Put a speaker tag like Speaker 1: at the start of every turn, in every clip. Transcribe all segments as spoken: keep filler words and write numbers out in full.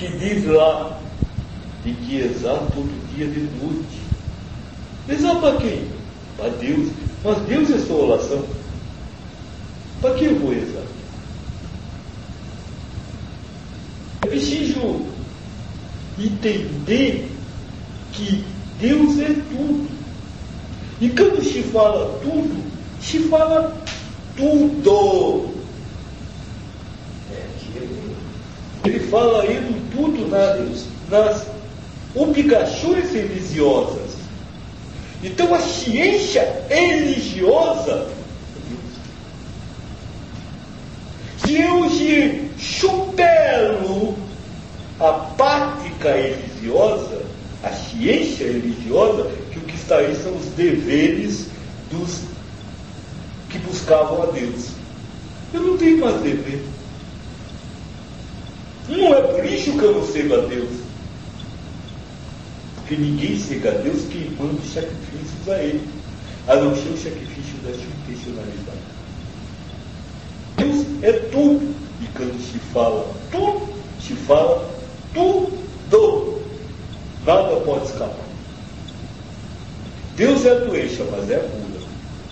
Speaker 1: que diz lá de que rezar todo dia de noite. Rezar para quem? Para Deus. Mas Deus é sua oração. Para que eu vou rezar? É preciso entender que Deus é tudo. E quando se fala tudo, se fala tudo. Ele fala aí do tudo nas, nas obrigações religiosas. Então a ciência religiosa, se eu se supero a prática religiosa, a ciência religiosa, que o que está aí são os deveres dos que buscavam a Deus. Eu não tenho mais dever. Não é por isso que eu não sigo a Deus. Porque ninguém siga a Deus queimando sacrifícios a Ele, a não ser o sacrifício da sua intencionalidade. Deus é tudo. E quando se fala tudo, se fala tudo. Nada pode escapar. Deus é a doença, mas é a cura.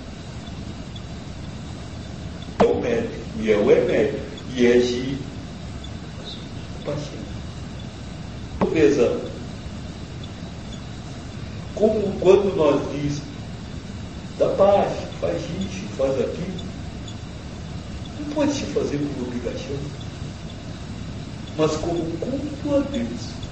Speaker 1: É o médico, e é o remédio, e é de paciente. Veja, como quando nós diz da paz, faz isso, faz aquilo, não pode se fazer por obrigação, mas como culto a Deus.